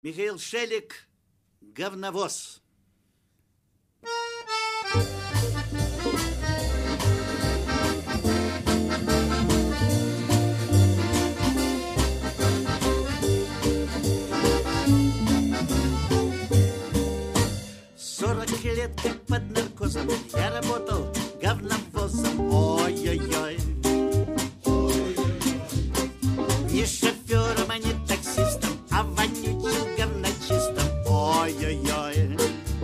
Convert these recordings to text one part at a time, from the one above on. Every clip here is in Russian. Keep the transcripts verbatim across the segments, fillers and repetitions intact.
Михаил Шелик «Говновоз». Сорок лет как под наркозом я работал говновозом. Ой-ой-ой. Не шофером, а не таксистом, а вонючим говночистом. Ой-ой-ой.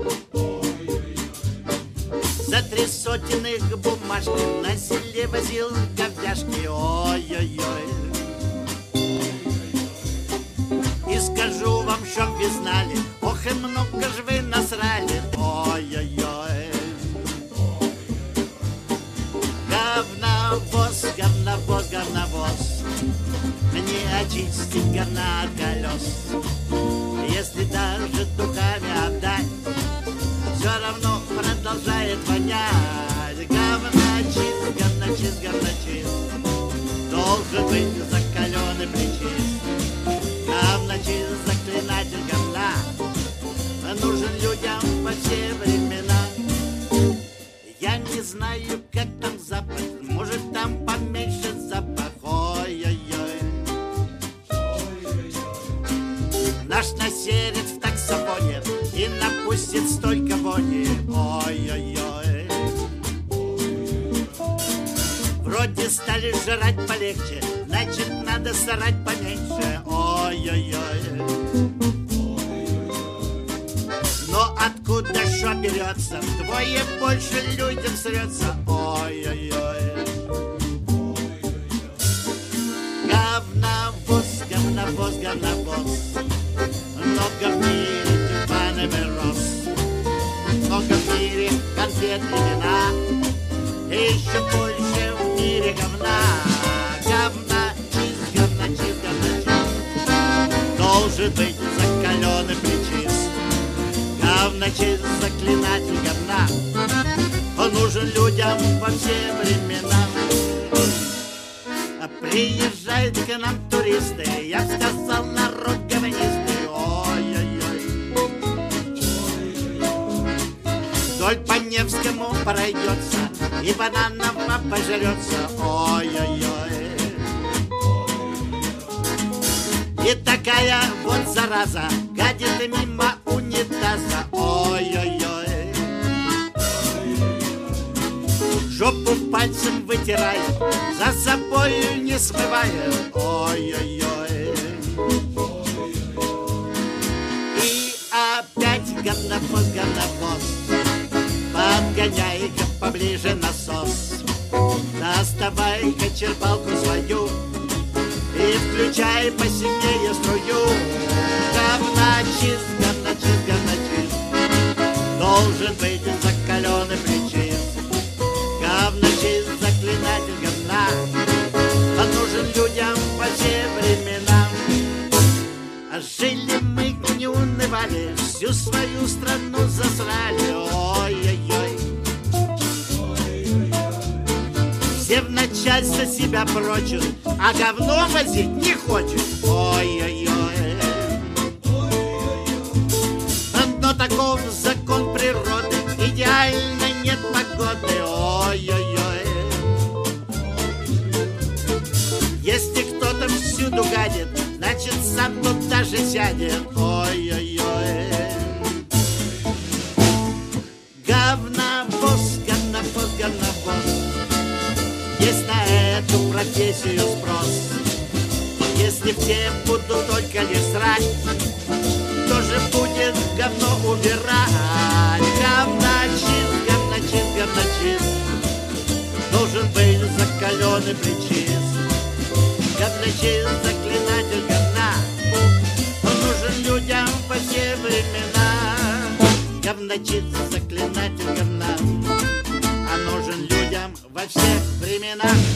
За три сотен их бумажки на селе возил говяжки. Ой-ой-ой. И скажу вам, чтоб вы знали, ох, и много ж вы насрали. Ой-ой-ой. Говновоз, говновоз, говновоз, не очистить говна от колес. Если даже духами обдать, все равно продолжает вонять. Говночист, говночист, говночист должен быть закаленный причист. Говночист, заклинатель говна нужен людям во все времена. Я не знаю, как там запах, может, там поменьше запах. Ой-ой-ой. Наш насерет в таксофоне и напустит столько вони. Ой-ой-ой. Вроде стали жрать полегче, значит, надо срать поменьше. Ой-ой-ой. Но откуда шо берется? Вдвое больше людям срется. Ой-ой-ой. Говновоз, говновоз, говновоз. Много в мире тюльпанов и роз. Много в мире конфет и вина. И еще больше в мире говна. Говночист, говночист, говночист должен быть закаленный причист. Говночист, заклинатель говна, он нужен людям во все времена. Приезжают к нам туристы, я б сказал, народ говнистый. Ой-ой-ой. Вдоль по Невскому пройдется и бананом пожрется. Ой-ой-ой. И такая вот зараза гадит мимо унитаза. Ой-ой-ой. Жопу пальцем вытирает, за собою не смывает. Ой-ой-ой. И опять говновоз, говновоз, подгоняй-ка поближе насос. Доставай-ка черпалку свою и включай посильнее струю. Говночист, говночист, говночист должен быть закаленный причист. Говночист, заклинатель говна, он нужен людям во все времена. А жили мы, не унывали, всю свою страну засрали. Ой-ой-ой. Все в начальство себя прочат, а говно возить не хочет. Ой-ой-ой. Но таков закон природы, идеально нет погоды. Ой-ой-ой. Если кто-то всюду гадит, значит, сам тут даже сядет. Ой-ой-ой. Говновоз, говновоз, говновоз, есть на эту профессию спрос. Если все будут только лишь срать, кто же будет говно убирать? Говночист, говночист, говночист должен быть закаленный причист. Говночист, заклинатель говна, он нужен людям во все времена. Говночист, заклинатель говна, он нужен людям во все времена.